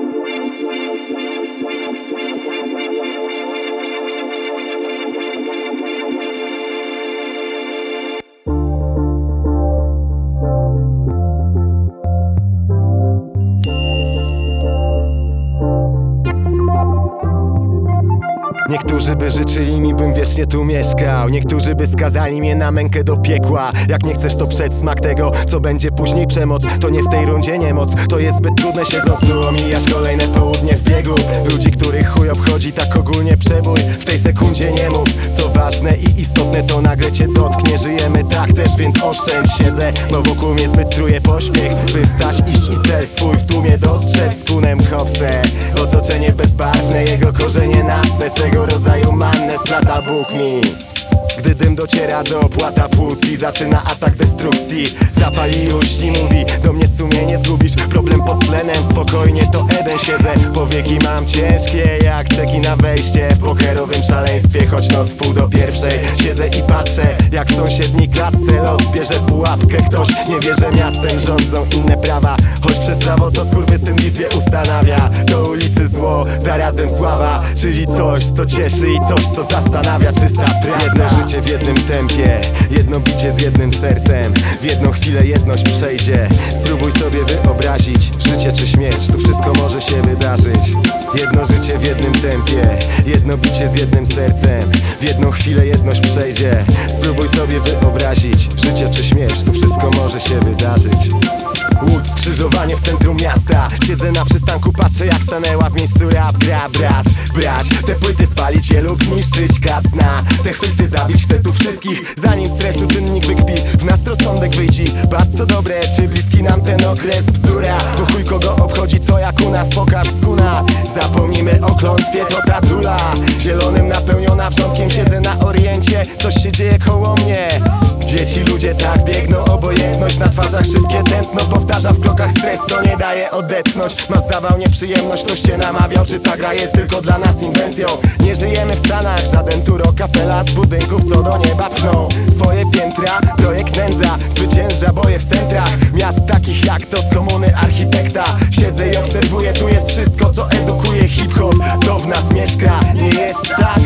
Niektórzy by życzyli mi, bym wiecznie tu mieszkał. Niektórzy by skazali mnie na mękę do piekła. Jak nie chcesz, to przedsmak tego, co będzie później przemoc. To nie w tej rundzie niemoc, to jest zbyt trudne. Siedząc tu omijasz kolejne południe w biegu. Ludzi, których chuj obchodzi tak ogólnie przebój. W tej sekundzie nie mów, co ważne i istotne, to nagle cię dotknie. Żyjemy tak też, więc oszczędź. Siedzę, bo wokół mnie zbyt truje pośpiech. By wstać, iść i cel swój w tłumie dostrzec. Z kunem chopce, otoczenie bezbarwne, jego korzenie nazwę swego rodzaju mannę splata Bóg mi. Gdy dym dociera do płata płuc i zaczyna atak destrukcji, zapali już i mówi do mnie: sumienie zgubisz, problem pod tlenem, spokojnie to Eden. Siedzę, powieki mam ciężkie jak czeki na wejście w pokerowym szaleństwie. Choć noc 1:30, siedzę i patrzę jak w sąsiedniej klatce los bierze pułapkę. Ktoś nie wie, że miastem rządzą inne prawa, choć przez prawo, co skurwysyn w izbie ustanawia. Do ulicy zło, zarazem sława, czyli coś, co cieszy i coś, co zastanawia. Czysta prawda. Życie w jednym tempie, jedno bicie z jednym sercem. W jedną chwilę jedność przejdzie. Spróbuj sobie wyobrazić życie czy śmierć, tu wszystko może się wydarzyć. Jedno życie w jednym tempie, jedno bicie z jednym sercem. W jedną chwilę jedność przejdzie. Spróbuj sobie wyobrazić życie czy śmierć, tu wszystko może się wydarzyć. Łódź, skrzyżowanie w centrum miasta. Siedzę na przystanku, patrzę jak stanęła w miejscu rap gra brat. Brać te płyty, spalić je lub zniszczyć kacna. Te chwyty zabić chcę tu wszystkich, zanim stresu czynnik wykpi. W nas rozsądek wyjdzie, patrz co dobre, czy bliski nam ten okres bzdura. Bo chuj kogo obchodzi co jak u nas, pokaż skuna. Zapomnijmy o klątwie, to ta dula. Zielonym napełniona wrzątkiem, siedzę na oriencie. Coś się dzieje koło mnie. Gdzie ci ludzie tak biegną, obojętność na twarzach, szybkie tętno powtarza w krokach stres, co nie daje odetchnąć. Masz zawał, nieprzyjemność, ktoś cię namawiał, czy ta gra jest tylko dla nas inwencją. Nie żyjemy w Stanach, żaden tu Rockefeller z budynków, co do nieba pchną swoje piętra. Projekt nędza, zwycięża boje w centrach miast takich jak to z komuny architekta. Siedzę i obserwuję, tu jest wszystko, co edukuje hip-hop. To w nas mieszka, nie jest tak.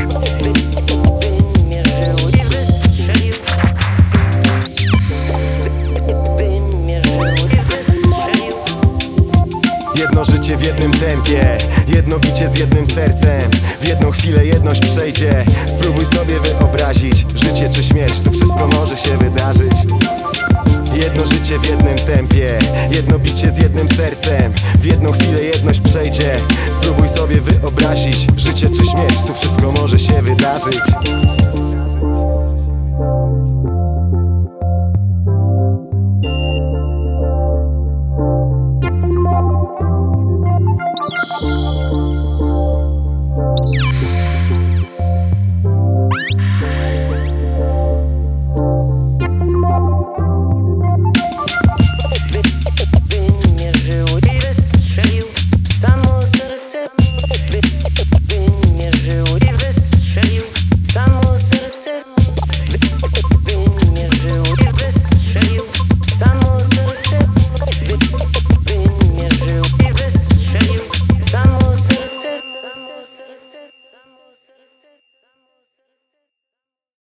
Jedno życie w jednym tempie, jedno bicie z jednym sercem. W jedną chwilę jedność przejdzie. Spróbuj sobie wyobrazić życie czy śmierć, tu wszystko może się wydarzyć. Jedno życie w jednym tempie, jedno bicie z jednym sercem. W jedną chwilę jedność przejdzie. Spróbuj sobie wyobrazić życie czy śmierć, tu wszystko może się wydarzyć.